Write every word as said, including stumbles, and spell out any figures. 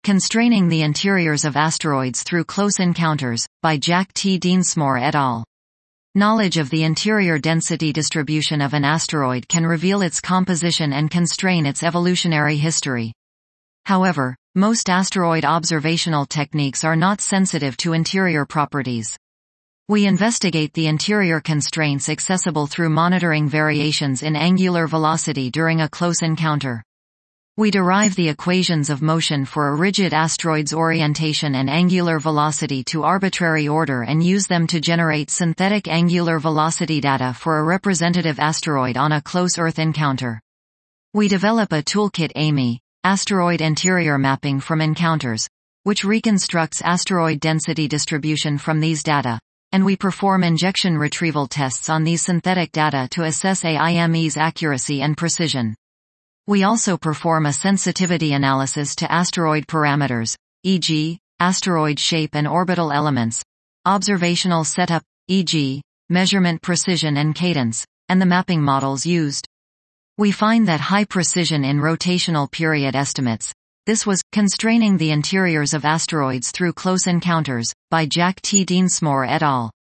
Constraining the Interiors of Asteroids Through Close Encounters, by Jack T. Deansmore et al. Knowledge of the interior density distribution of an asteroid can reveal its composition and constrain its evolutionary history. However, most asteroid observational techniques are not sensitive to interior properties. We investigate the interior constraints accessible through monitoring variations in angular velocity during a close encounter. We derive the equations of motion for a rigid asteroid's orientation and angular velocity to arbitrary order and use them to generate synthetic angular velocity data for a representative asteroid on a close Earth encounter. We develop a toolkit A M I, Asteroid Interior Mapping from Encounters, which reconstructs asteroid density distribution from these data, and we perform injection retrieval tests on these synthetic data to assess A I M E's accuracy and precision. We also perform a sensitivity analysis to asteroid parameters, for example, asteroid shape and orbital elements, observational setup, for example, measurement precision and cadence, and the mapping models used. We find that high precision in rotational period estimates. This was Constraining the Interiors of Asteroids Through Close Encounters, by Jack T. Deansmore et al.